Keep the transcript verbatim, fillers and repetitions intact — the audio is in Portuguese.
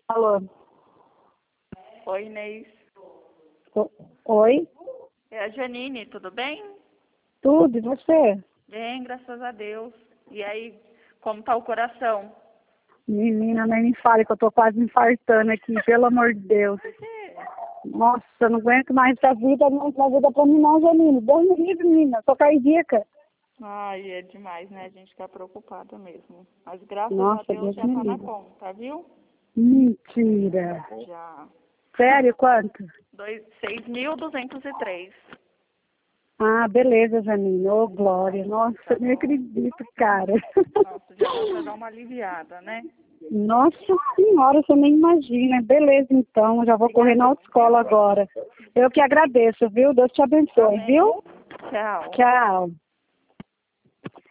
Alô? Oi, Inês. O- Oi? É a Janine, tudo bem? Tudo, e você? Bem, graças a Deus. E aí, como tá o coração? Menina, nem me fale que eu tô quase me infartando aqui, pelo amor de Deus. Por quê? Nossa, eu não aguento mais essa vida, não essa vida pra mim não, Janine. Deus me livre, menina, sou cardíaca. Ai, é demais, né? A gente fica preocupada mesmo. Mas graças a Nossa, Deus Deus já me tá na livre. conta, viu? Mentira. Já. Sério, quanto? Dois- seis mil duzentos e três. Ah, beleza, Janine. Ô, Glória. Nossa, eu nem acredito, cara. Nossa, já dá pra dar uma aliviada, né? Nossa senhora, você nem imagina. Beleza, então. Já vou correr na autoescola agora. Eu que agradeço, viu? Deus te abençoe, viu? Tchau. Tchau.